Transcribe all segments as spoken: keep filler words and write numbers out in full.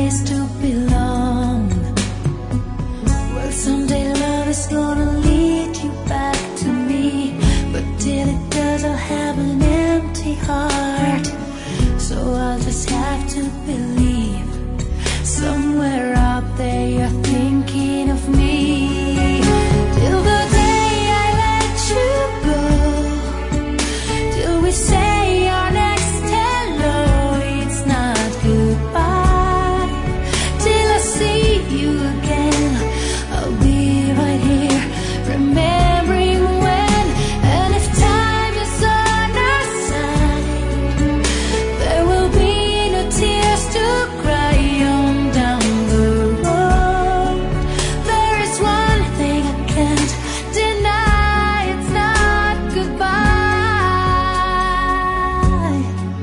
place to belong. Well, someday love is gonna lead you back to me, but till it does I'll have an empty heart. So I'll just have to believe somewhere out there you're thinking of me. Till the day I let you go, till we say our next hello, it's not goodbye. Till I see you again, I'll be right here, remembering when. And if time is on our side, there will be no tears to cry on down the road. There is one thing I can't deny, it's not goodbye.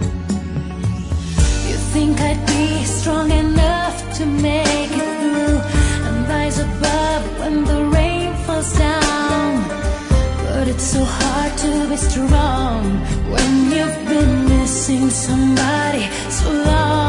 You think I'd be strong enough to make it through and rise above when the rain falls down, but it's so hard to be strong when you've been missing somebody so long.